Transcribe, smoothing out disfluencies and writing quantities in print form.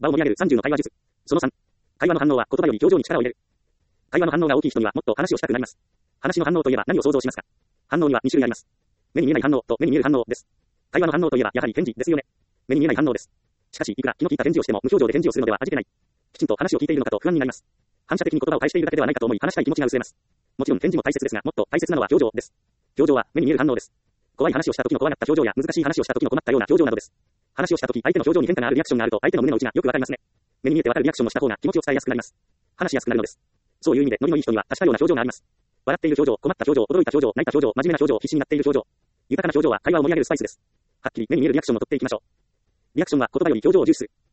場を盛り上げる30の会話術。その3。会話の反応は言葉より表情に力を入れる。会話の反応が大きい人にはもっと話をしたくなります。話の反応といえば何を想像しますか？反応には2種類あります。目に見えない反応と目に見える反応です。会話の反応といえばやはり返事ですよね。目に見えない反応です。しかし、いくら気の利いた返事をしても無表情で返事をするのでは味気ない。きちんと話を聞いているのかと不安になります。反射的に言葉を返しているだけではないかと思い話したい気持ちが薄れます。もちろん返事も大切ですが、もっと大切なのは表情です。表情は目に見える反応です。怖い話をした時の怖がった表情や難しい話をした時の困ったような表情などです。話をした時相手の表情に変化があるリアクションがあると相手の胸の内がよくわかりますね。目に見えてわかるリアクションをした方が気持ちを伝えやすくなります。話しやすくなるのです。そういう意味でノリのいい人には確かような表情があります。笑っている表情、困った表情、驚いた表情、泣いた表情、真面目な表情、必死になっている表情。豊かな表情は会話を盛り上げるスパイスです。はっきり目に見えるリアクションを取っていきましょう。リアクションは言葉より表情を重視する。